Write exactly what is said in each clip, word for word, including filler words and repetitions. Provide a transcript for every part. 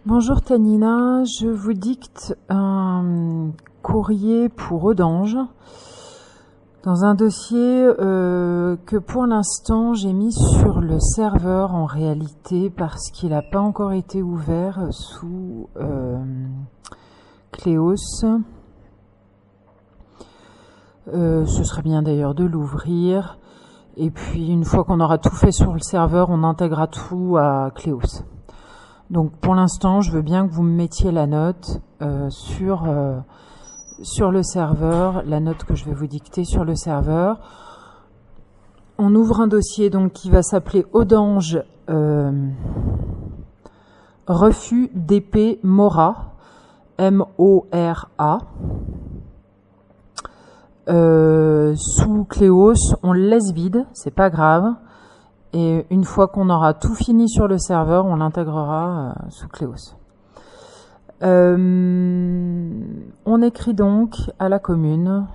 Bonjour Tanina, je vous dicte un courrier pour Audange dans un dossier euh, que pour l'instant j'ai mis sur le serveur en réalité parce qu'il n'a pas encore été ouvert sous euh, Cléos. Euh, ce serait bien d'ailleurs de l'ouvrir et puis une fois qu'on aura tout fait sur le serveur, on intégrera tout à Cléos. Donc pour l'instant, je veux bien que vous me mettiez la note euh, sur euh, sur le serveur, la note que je vais vous dicter sur le serveur. On ouvre un dossier donc qui va s'appeler Audange euh, refus d'épée Mora, M O R A. Euh, sous Cléos, on le laisse vide, c'est pas grave. Et une fois qu'on aura tout fini sur le serveur, on l'intégrera euh, sous Cléos. Euh, on écrit donc à la commune,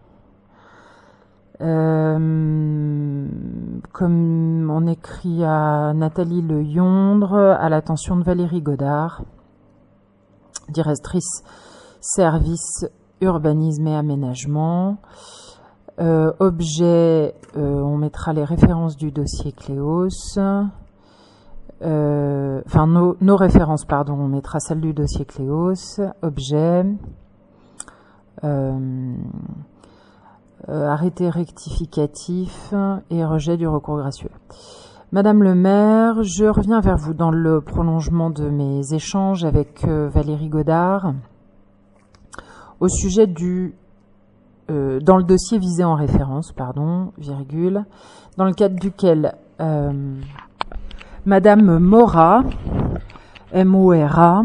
euh, comme on écrit à Nathalie Le Yondre, à l'attention de Valérie Godard, directrice service urbanisme et aménagement. Euh, objet, euh, on mettra les références du dossier Cléos. Euh, enfin, nos, nos références, pardon, on mettra celle du dossier Cléos. Objet. Euh, euh, arrêté rectificatif et rejet du recours gracieux. Madame le maire, je reviens vers vous dans le prolongement de mes échanges avec euh, Valérie Godard au sujet du Euh, dans le dossier visé en référence, pardon, virgule, dans le cadre duquel euh, Madame Mora, M O R A,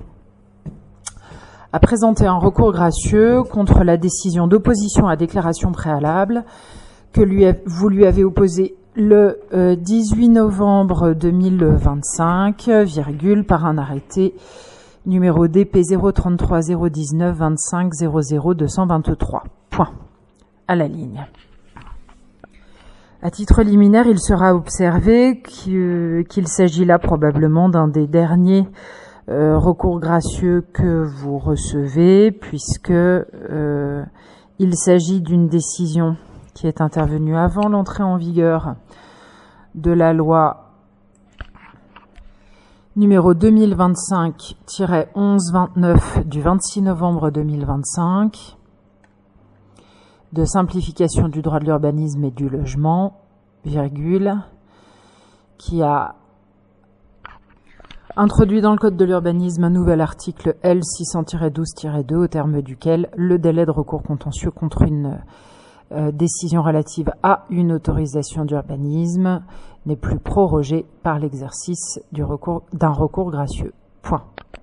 a présenté un recours gracieux contre la décision d'opposition à déclaration préalable que lui a, vous lui avez opposé le euh, dix-huit novembre deux mille vingt-cinq, virgule, par un arrêté numéro D P zéro trente-trois zéro dix-neuf vingt-cinq zéro zéro deux cent vingt-trois. Point. À la ligne. À titre liminaire, il sera observé qu'il s'agit là probablement d'un des derniers euh, recours gracieux que vous recevez, puisque euh, il s'agit d'une décision qui est intervenue avant l'entrée en vigueur de la loi numéro deux mille vingt-cinq tiret onze vingt-neuf du vingt-six novembre deux mille vingt-cinq de simplification du droit de l'urbanisme et du logement, virgule, qui a introduit dans le code de l'urbanisme un nouvel article L six cents tiret douze tiret deux au terme duquel le délai de recours contentieux contre une euh, décision relative à une autorisation d'urbanisme n'est plus prorogé par l'exercice du recours d'un recours gracieux. Point.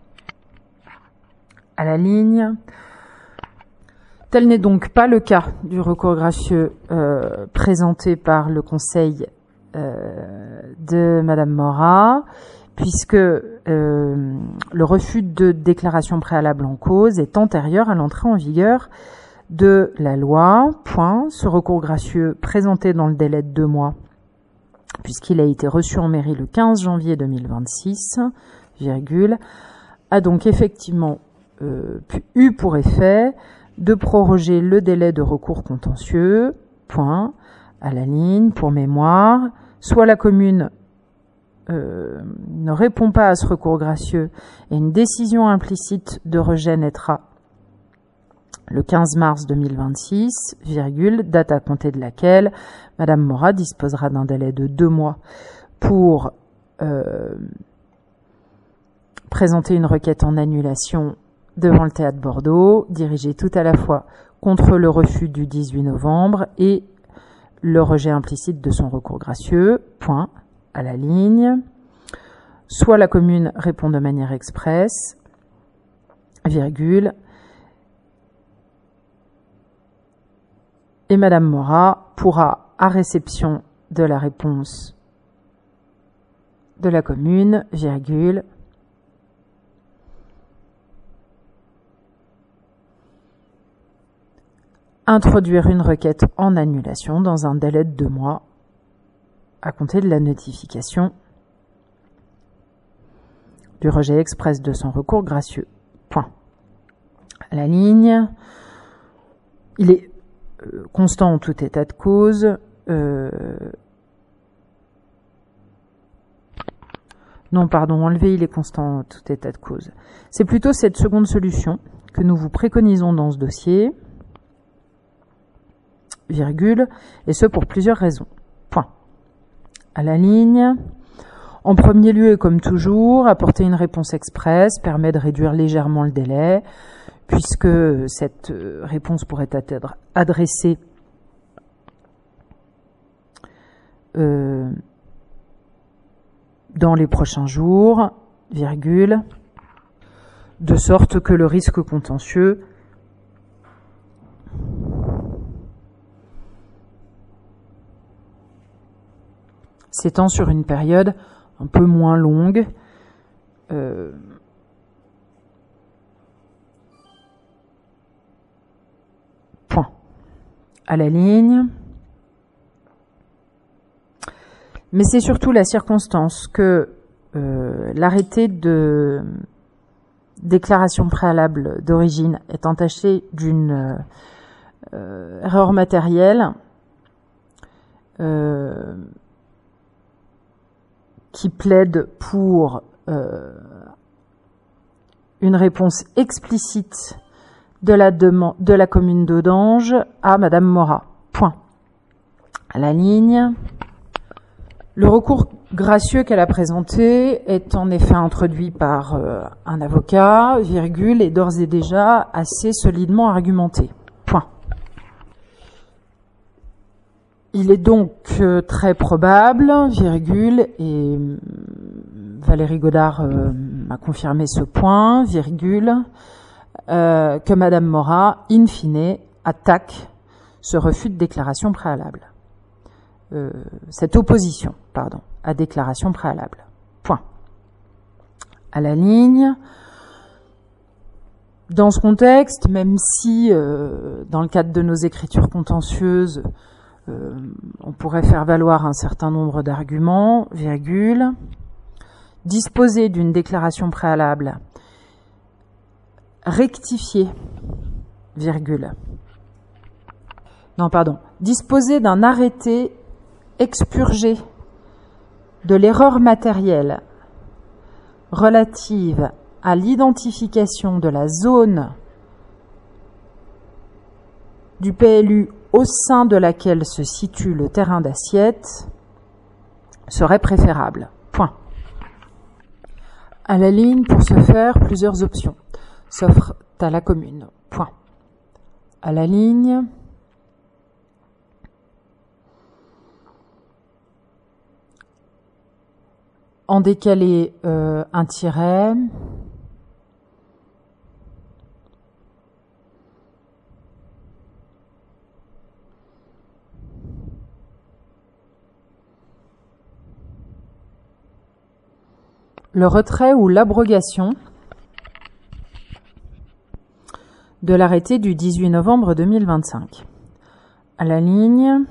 À la ligne. Tel n'est donc pas le cas du recours gracieux euh, présenté par le conseil euh, de Madame Mora, puisque euh, le refus de déclaration préalable en cause est antérieur à l'entrée en vigueur de la loi. Point. Ce recours gracieux présenté dans le délai de deux mois, puisqu'il a été reçu en mairie le quinze janvier deux mille vingt-six, virgule, a donc effectivement euh, eu pour effet de proroger le délai de recours contentieux, point, à la ligne, pour mémoire, soit la commune euh, ne répond pas à ce recours gracieux et une décision implicite de rejet naîtra le quinze mars deux mille vingt-six, virgule, date à compter de laquelle Madame Mora disposera d'un délai de deux mois pour euh, présenter une requête en annulation devant le théâtre Bordeaux, dirigée tout à la fois contre le refus du dix-huit novembre et le rejet implicite de son recours gracieux, point, à la ligne. Soit la commune répond de manière expresse, virgule, et Madame Mora pourra, à réception de la réponse de la commune, virgule, introduire une requête en annulation dans un délai de deux mois à compter de la notification du rejet express de son recours gracieux. Point. À la ligne, il est euh, constant en tout état de cause. Euh, non, pardon, enlever, il est constant en tout état de cause. C'est plutôt cette seconde solution que nous vous préconisons dans ce dossier, virgule, et ce pour plusieurs raisons. Point. À la ligne, en premier lieu et comme toujours, apporter une réponse express permet de réduire légèrement le délai, puisque cette réponse pourrait être adressée euh, dans les prochains jours, virgule, de sorte que le risque contentieux s'étend sur une période un peu moins longue. Euh, point. À la ligne. Mais c'est surtout la circonstance que euh, l'arrêté de déclaration préalable d'origine est entaché d'une euh, erreur matérielle euh, qui plaide pour euh, une réponse explicite de la, demande, de la commune d'Audange à Madame Morat. Point. À la ligne. Le recours gracieux qu'elle a présenté est en effet introduit par euh, un avocat, virgule, et d'ores et déjà assez solidement argumenté. Point. Il est donc euh, très probable, virgule, et euh, Valérie Godard euh, m'a confirmé ce point, virgule, euh, que Madame Morat, in fine, attaque ce refus de déclaration préalable. Euh, cette opposition, pardon, à déclaration préalable. Point. À la ligne. Dans ce contexte, même si euh, dans le cadre de nos écritures contentieuses, euh, on pourrait faire valoir un certain nombre d'arguments, virgule, disposer d'une déclaration préalable rectifiée, virgule, non, pardon, disposer d'un arrêté expurgé de l'erreur matérielle relative à l'identification de la zone du P L U au sein de laquelle se situe le terrain d'assiette serait préférable. Point. À la ligne, pour ce faire, plusieurs options s'offrent à la commune. Point. À la ligne, en décalé euh, un tiret, le retrait ou l'abrogation de l'arrêté du dix-huit novembre deux mille vingt-cinq. À la ligne,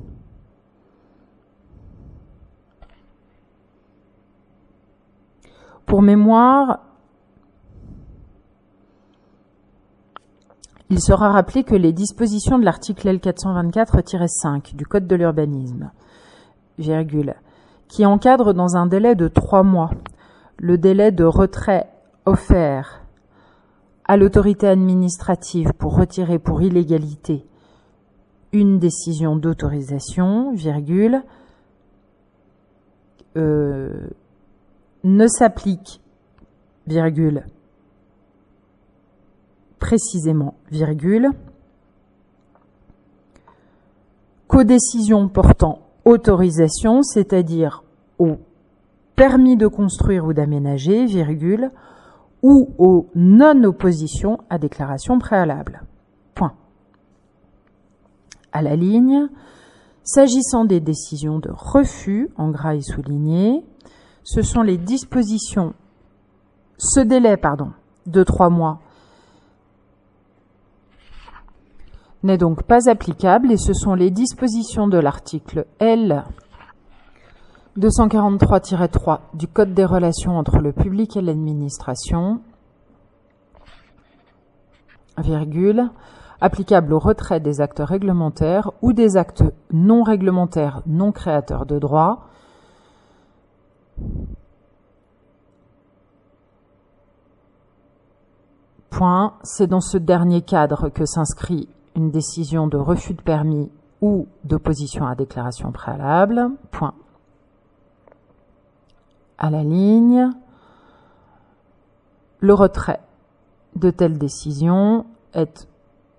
pour mémoire, il sera rappelé que les dispositions de l'article L quatre cent vingt-quatre tiret cinq du Code de l'urbanisme, virgule, qui encadre dans un délai de trois mois le délai de retrait offert à l'autorité administrative pour retirer pour illégalité une décision d'autorisation, virgule, euh, ne s'applique, virgule, précisément, virgule, qu'aux décisions portant autorisation, c'est-à-dire au permis de construire ou d'aménager, virgule, ou aux non-oppositions à déclaration préalable. Point. À la ligne, s'agissant des décisions de refus, en gras et souligné, ce sont les dispositions, ce délai, pardon, de trois mois n'est donc pas applicable et ce sont les dispositions de l'article L deux cent quarante-trois tiret trois du Code des relations entre le public et l'administration, virgule, applicable au retrait des actes réglementaires ou des actes non réglementaires non créateurs de droit, point, c'est dans ce dernier cadre que s'inscrit une décision de refus de permis ou d'opposition à déclaration préalable, point. À la ligne, le retrait de telle décision est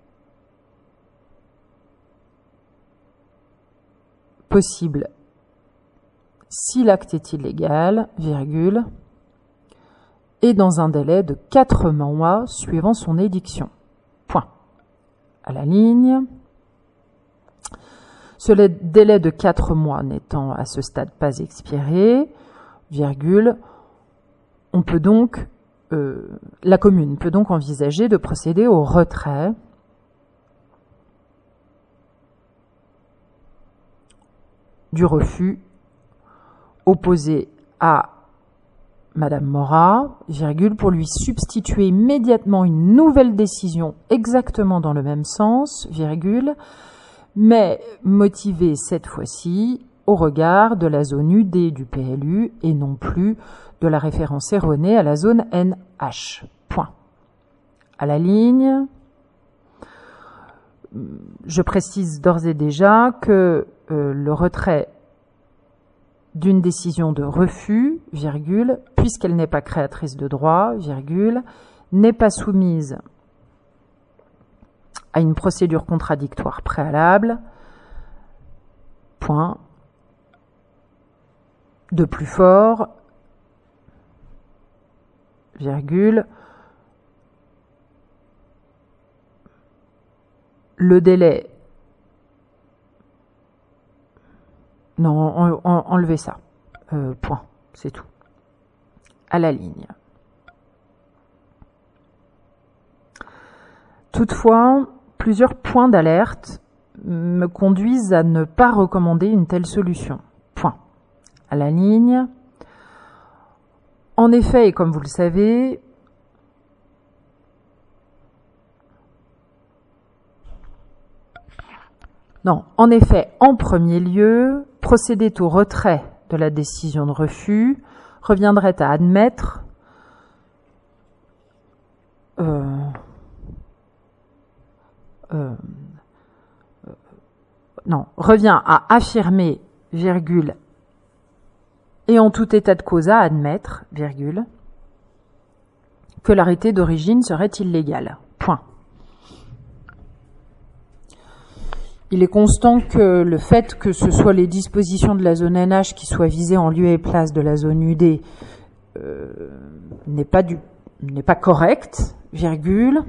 possible si l'acte est illégal, virgule, et dans un délai de quatre mois suivant son édiction. Point. À la ligne, ce délai de quatre mois n'étant à ce stade pas expiré, virgule, on peut donc, euh, la commune peut donc envisager de procéder au retrait du refus opposé à Madame Morat, virgule, pour lui substituer immédiatement une nouvelle décision exactement dans le même sens, virgule, mais motivée cette fois-ci au regard de la zone U D du P L U et non plus de la référence erronée à la zone N H. Point. À la ligne, je précise d'ores et déjà que euh, le retrait d'une décision de refus, virgule, puisqu'elle n'est pas créatrice de droit, virgule, n'est pas soumise à une procédure contradictoire préalable, point, de plus fort, virgule, le délai, non, en, en, enlevez ça, euh, point, c'est tout, à la ligne. Toutefois, plusieurs points d'alerte me conduisent à ne pas recommander une telle solution, point. À la ligne, en effet, et comme vous le savez, non, en effet, en premier lieu, procéder au retrait de la décision de refus reviendrait à admettre euh, euh, euh, non, revient à affirmer, virgule, et en tout état de cause à admettre, virgule, que l'arrêté d'origine serait illégal. Point. Il est constant que le fait que ce soit les dispositions de la zone N H qui soient visées en lieu et place de la zone U D euh, n'est pas du, n'est pas correct, virgule,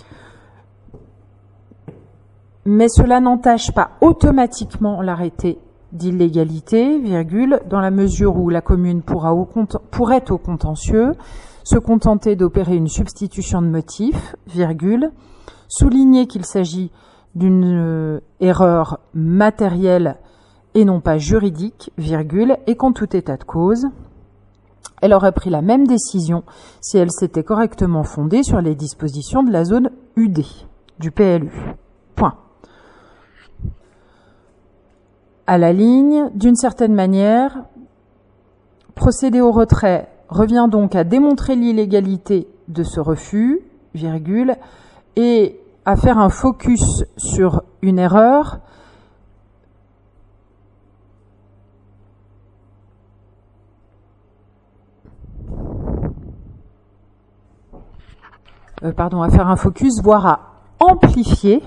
mais cela n'entache pas automatiquement l'arrêté d'illégalité, virgule, dans la mesure où la commune pourra au cont- pourrait au contentieux se contenter d'opérer une substitution de motif, virgule, souligner qu'il s'agit d'une euh, erreur matérielle et non pas juridique, virgule, et qu'en tout état de cause, elle aurait pris la même décision si elle s'était correctement fondée sur les dispositions de la zone U D du P L U. Point. À la ligne, d'une certaine manière, procéder au retrait revient donc à démontrer l'illégalité de ce refus, virgule, et à faire un focus sur une erreur euh, pardon, à faire un focus, voire à amplifier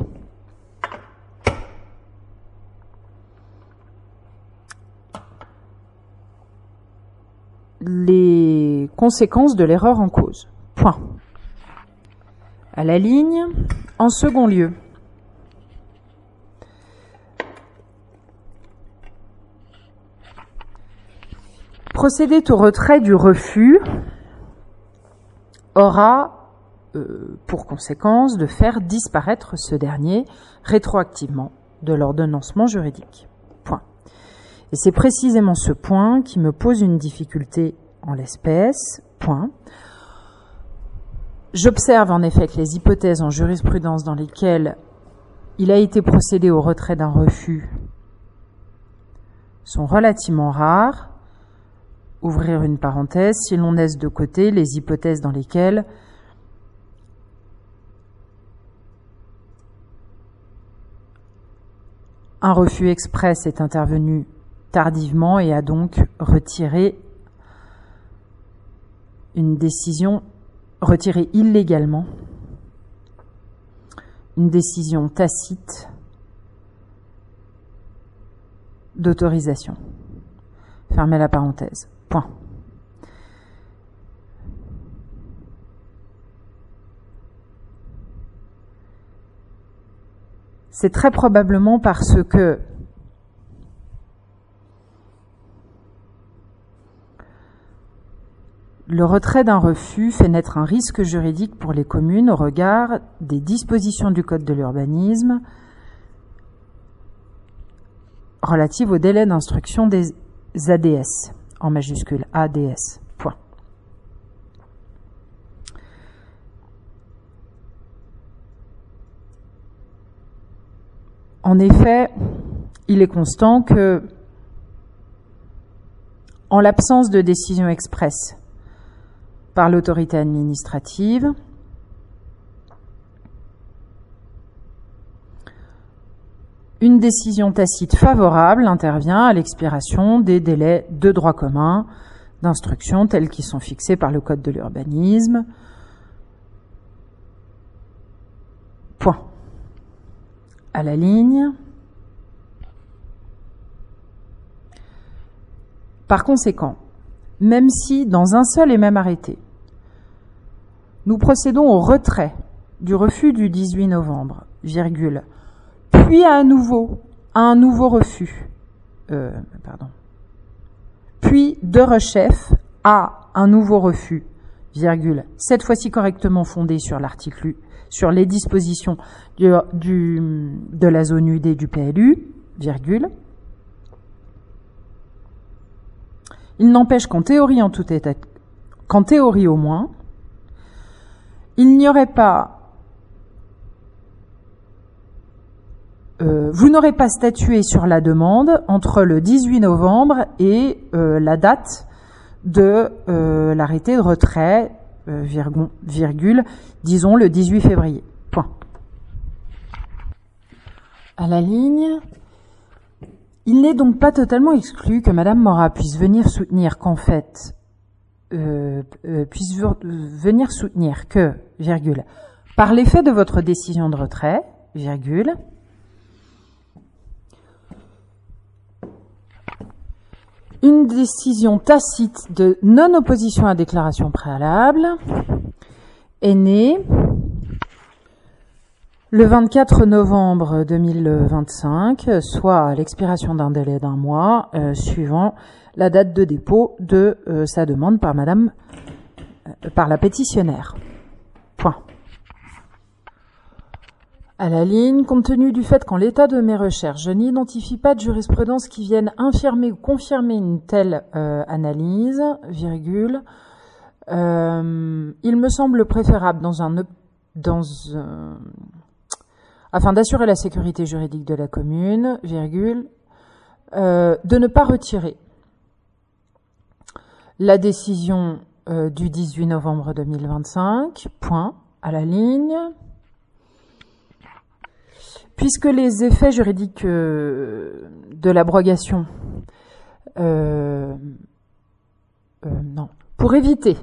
les conséquences de l'erreur en cause. Point. À la ligne, en second lieu, procéder au retrait du refus aura euh, pour conséquence de faire disparaître ce dernier rétroactivement de l'ordonnancement juridique. Point. Et c'est précisément ce point qui me pose une difficulté en l'espèce. Point. J'observe en effet que les hypothèses en jurisprudence dans lesquelles il a été procédé au retrait d'un refus sont relativement rares. Ouvrir une parenthèse, si l'on laisse de côté les hypothèses dans lesquelles un refus express est intervenu tardivement et a donc retiré une décision, retiré illégalement une décision tacite d'autorisation. Fermez la parenthèse. Point. C'est très probablement parce que le retrait d'un refus fait naître un risque juridique pour les communes au regard des dispositions du Code de l'urbanisme relatives au délai d'instruction des A D S, en majuscule, A D S, point. En effet, il est constant que, en l'absence de décision expresse par l'autorité administrative, une décision tacite favorable intervient à l'expiration des délais de droit commun d'instruction tels qu'ils sont fixés par le Code de l'urbanisme. Point. À la ligne. Par conséquent, même si dans un seul et même arrêté, nous procédons au retrait du refus du dix-huit novembre, virgule, puis à un nouveau, à un nouveau refus, euh, pardon, puis de rechef à un nouveau refus, virgule, cette fois-ci correctement fondé sur l'article, sur les dispositions du, du, de la zone U D du P L U, virgule. Il n'empêche qu'en théorie, en tout état, qu'en théorie au moins, il n'y aurait pas Euh, vous n'aurez pas statué sur la demande entre le dix-huit novembre et euh, la date de euh, l'arrêté de retrait, euh, virgule, virgule, disons le dix-huit février. Point. À la ligne, il n'est donc pas totalement exclu que Madame Morat puisse venir soutenir qu'en fait, euh, euh, puisse venir soutenir que, virgule, par l'effet de votre décision de retrait, virgule, une décision tacite de non-opposition à déclaration préalable est née le vingt-quatre novembre deux mille vingt-cinq, soit à l'expiration d'un délai d'un mois, euh, suivant la date de dépôt de euh, sa demande par Madame, euh, par la pétitionnaire. Point. À la ligne, compte tenu du fait qu'en l'état de mes recherches, je n'identifie pas de jurisprudence qui vienne infirmer ou confirmer une telle euh, analyse, virgule, euh, il me semble préférable dans un, dans un, afin d'assurer la sécurité juridique de la commune, virgule, euh, de ne pas retirer la décision euh, du dix-huit novembre deux mille vingt-cinq, point, à la ligne, puisque les effets juridiques euh, de l'abrogation, euh, euh, non, pour éviter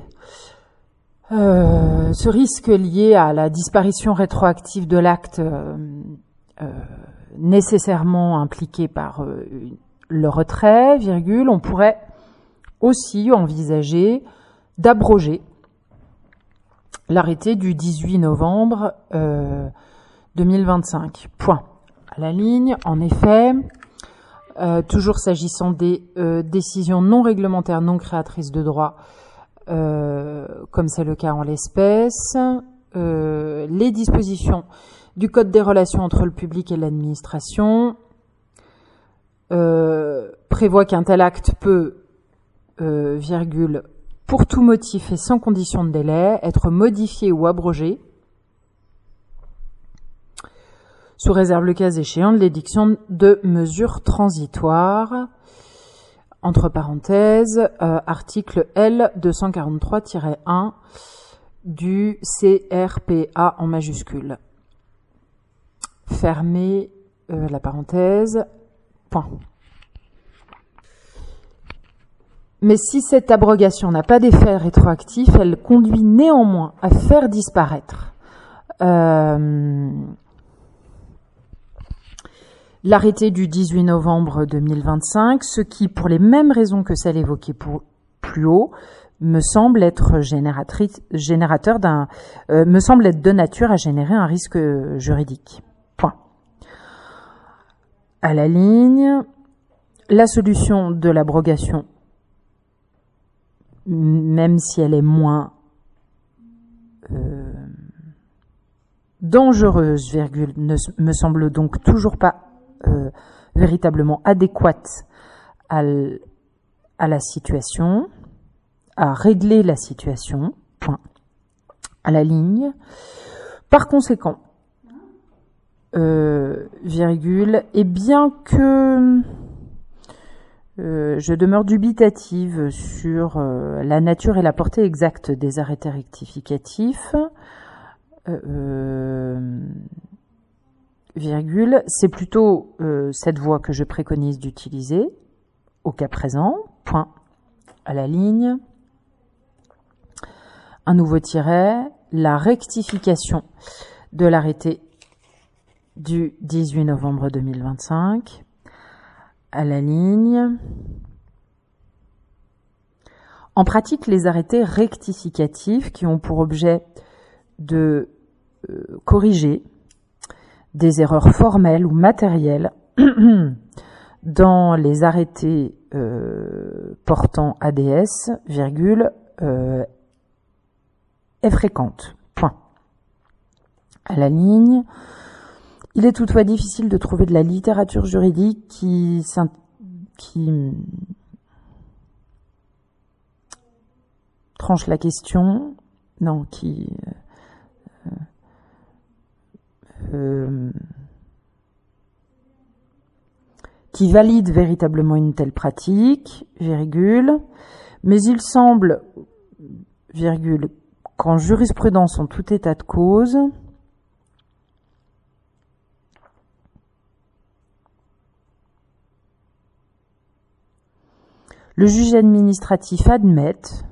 euh, ce risque lié à la disparition rétroactive de l'acte euh, euh, nécessairement impliqué par euh, le retrait, virgule, on pourrait aussi envisager d'abroger l'arrêté du dix-huit novembre euh, deux mille vingt-cinq. Point. À la ligne, en effet, euh, toujours s'agissant des euh, décisions non réglementaires, non créatrices de droit, euh, comme c'est le cas en l'espèce, euh, les dispositions du Code des relations entre le public et l'administration euh, prévoit qu'un tel acte peut, euh, virgule, pour tout motif et sans condition de délai, être modifié ou abrogé, sous réserve le cas échéant de l'édiction de mesures transitoires, entre parenthèses, euh, article L deux cent quarante-trois tiret un du C R P A en majuscule. Fermez euh, la parenthèse, point. Mais si cette abrogation n'a pas d'effet rétroactif, elle conduit néanmoins à faire disparaître euh, l'arrêté du dix-huit novembre deux mille vingt-cinq, ce qui, pour les mêmes raisons que celles évoquées pour, plus haut, me semble être génératrice, générateur d'un, euh, me semble être de nature à générer un risque juridique. Point. À la ligne, la solution de l'abrogation, même si elle est moins euh, dangereuse, virgule, ne me semble donc toujours pas euh, véritablement adéquate à, l, à la situation, à régler la situation, point, à la ligne. Par conséquent, euh, virgule, et bien que euh, je demeure dubitative sur euh, la nature et la portée exacte des arrêtés rectificatifs, euh, virgule, c'est plutôt euh, cette voie que je préconise d'utiliser au cas présent, point, à la ligne. Un nouveau tiret, la rectification de l'arrêté du dix-huit novembre deux mille vingt-cinq, à la ligne. En pratique, les arrêtés rectificatifs qui ont pour objet de euh, corriger des erreurs formelles ou matérielles dans les arrêtés euh, portant A D S, virgule, euh, est fréquente. Point. À la ligne, il est toutefois difficile de trouver de la littérature juridique qui, qui tranche la question, non, qui euh, euh, qui valide véritablement une telle pratique, virgule, mais il semble, virgule, qu'en jurisprudence en tout état de cause, le juge administratif admette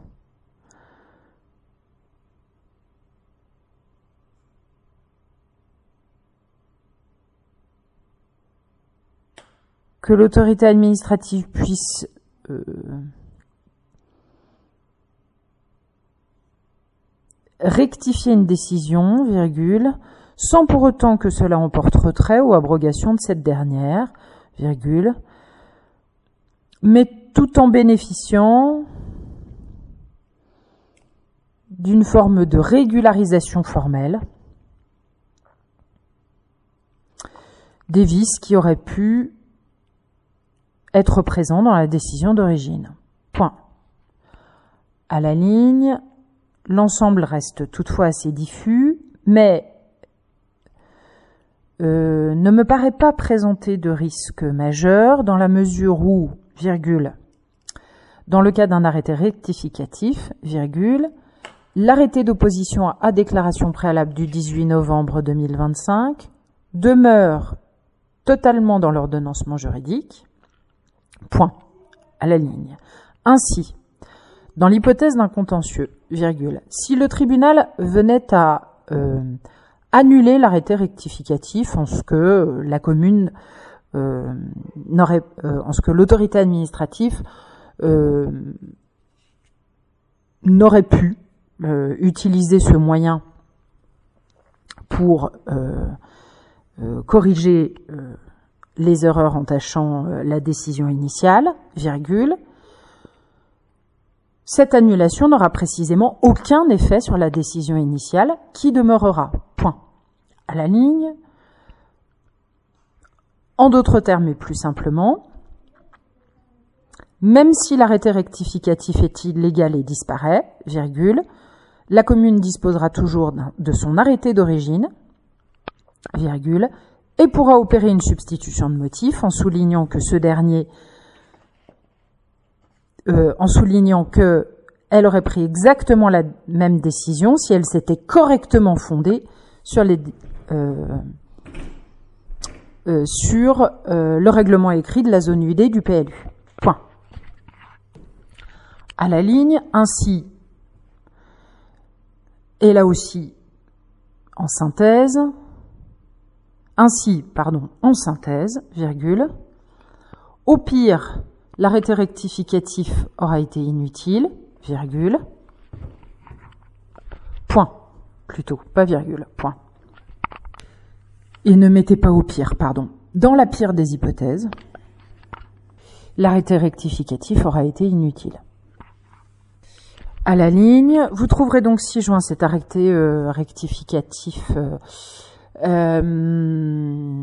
que l'autorité administrative puisse euh, rectifier une décision, virgule, sans pour autant que cela emporte retrait ou abrogation de cette dernière, virgule, mais tout en bénéficiant d'une forme de régularisation formelle des vices qui auraient pu être présents dans la décision d'origine. Point. À la ligne, l'ensemble reste toutefois assez diffus, mais euh, ne me paraît pas présenter de risque majeur dans la mesure où, virgule, dans le cas d'un arrêté rectificatif, virgule, l'arrêté d'opposition à déclaration préalable du dix-huit novembre deux mille vingt-cinq demeure totalement dans l'ordonnancement juridique, point, à la ligne. Ainsi, dans l'hypothèse d'un contentieux, virgule, si le tribunal venait à euh, annuler l'arrêté rectificatif en ce que la commune euh, n'aurait, euh, en ce que l'autorité administrative euh, n'aurait pu euh, utiliser ce moyen pour euh, euh, corriger euh, les erreurs entachant euh, la décision initiale, virgule, cette annulation n'aura précisément aucun effet sur la décision initiale qui demeurera, point, à la ligne. En d'autres termes et plus simplement, Même si l'arrêté rectificatif est illégal et disparaît, virgule, la commune disposera toujours de son arrêté d'origine, virgule, et pourra opérer une substitution de motif en soulignant que ce dernier, euh, en soulignant que elle aurait pris exactement la même décision si elle s'était correctement fondée sur les euh, euh, sur euh, le règlement écrit de la zone U D du P L U. Point. À la ligne, ainsi, et là aussi en synthèse, ainsi, pardon, en synthèse, virgule, au pire, l'arrêté rectificatif aura été inutile, virgule, point, plutôt, pas virgule, point. Et ne mettez pas au pire, pardon. Dans la pire des hypothèses, l'arrêté rectificatif aura été inutile. À la ligne, vous trouverez donc ci-joint cet arrêté euh, rectificatif euh, euh,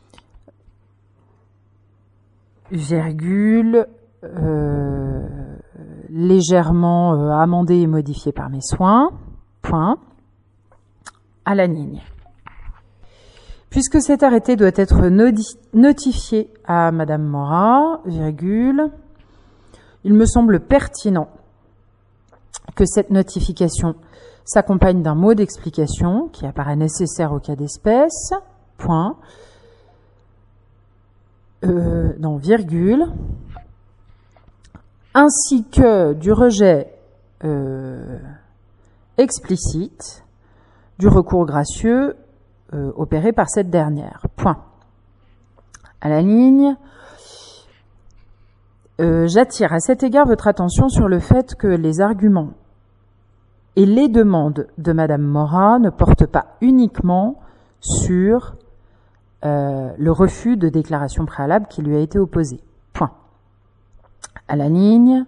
virgule euh, légèrement euh, amendé et modifié par mes soins, point, à la ligne. Puisque cet arrêté doit être notifié à Madame Morat, virgule, il me semble pertinent que cette notification s'accompagne d'un mot d'explication qui apparaît nécessaire au cas d'espèce, point, euh, non, virgule, ainsi que du rejet euh, explicite du recours gracieux euh, opéré par cette dernière, point. À la ligne, euh, j'attire à cet égard votre attention sur le fait que les arguments et les demandes de Madame Morat ne portent pas uniquement sur euh, le refus de déclaration préalable qui lui a été opposé. Point. À la ligne.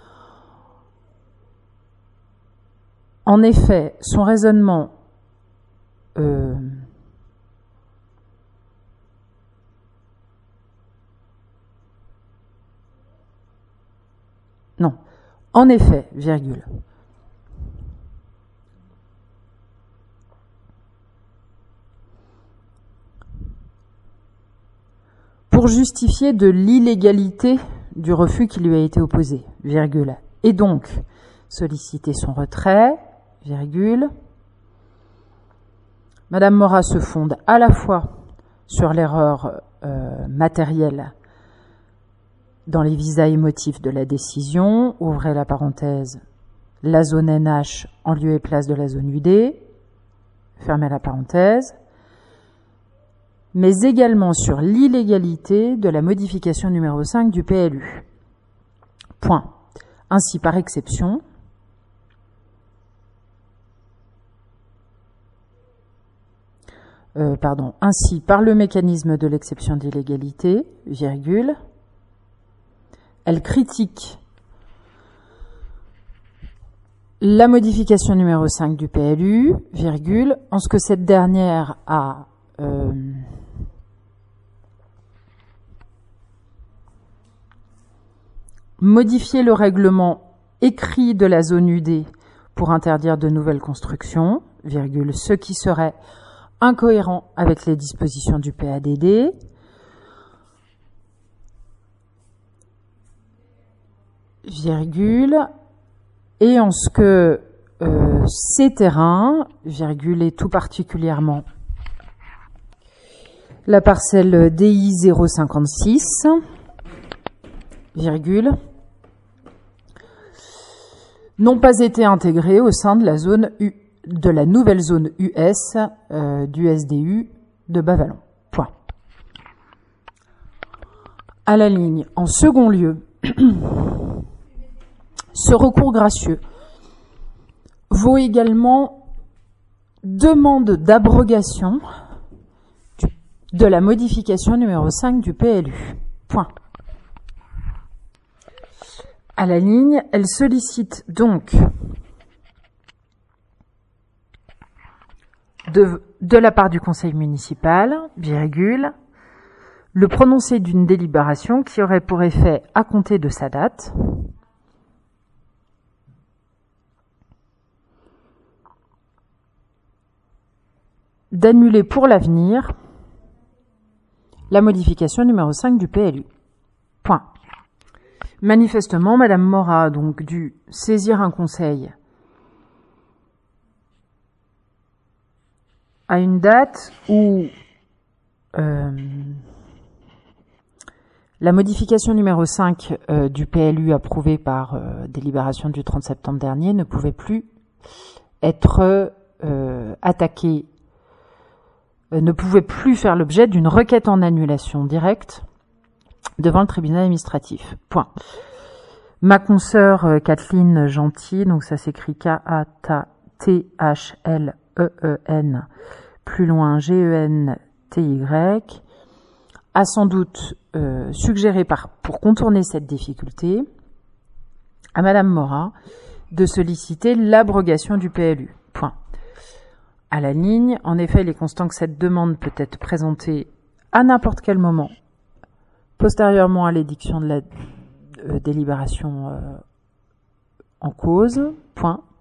En effet, son raisonnement euh, non. En effet, virgule. Pour justifier de l'illégalité du refus qui lui a été opposé, virgule, et donc solliciter son retrait, virgule. Madame Morat se fonde à la fois sur l'erreur euh, matérielle dans les visas et motifs de la décision, ouvrez la parenthèse, la zone N H en lieu et place de la zone U D, fermez la parenthèse, mais également sur l'illégalité de la modification numéro cinq du P L U. Point. Ainsi, par exception, euh, pardon, ainsi, par le mécanisme de l'exception d'illégalité, virgule, elle critique la modification numéro cinq du P L U, virgule, en ce que cette dernière a euh, modifier le règlement écrit de la zone U D pour interdire de nouvelles constructions, virgule, ce qui serait incohérent avec les dispositions du P A D D, virgule, et en ce que euh, ces terrains, virgule, et tout particulièrement la parcelle D I zéro cinquante-six, virgule, n'ont pas été intégrés au sein de la zone U, de la nouvelle zone U S euh, du S D U de Bas-Vallon. Point. À la ligne, en second lieu, ce recours gracieux vaut également demande d'abrogation de la modification numéro cinq du P L U. Point. À la ligne, elle sollicite donc de, de la part du conseil municipal, virgule, le prononcé d'une délibération qui aurait pour effet, à compter de sa date, d'annuler pour l'avenir la modification numéro cinq du P L U. Point. Manifestement, Madame Morat a donc dû saisir un conseil à une date où euh, la modification numéro cinq euh, du P L U approuvée par euh, délibération du trente septembre dernier ne pouvait plus être euh, attaquée, euh, ne pouvait plus faire l'objet d'une requête en annulation directe devant le tribunal administratif. Point. Ma consoeur euh, Kathleen Gentil, donc ça s'écrit K A T H L E E N, plus loin G E N T Y, a sans doute euh, suggéré par, pour contourner cette difficulté à Madame Morat de solliciter l'abrogation du P L U. Point. À la ligne, en effet, il est constant que cette demande peut être présentée à n'importe quel moment postérieurement à l'édiction de la euh, délibération euh, en cause. Point.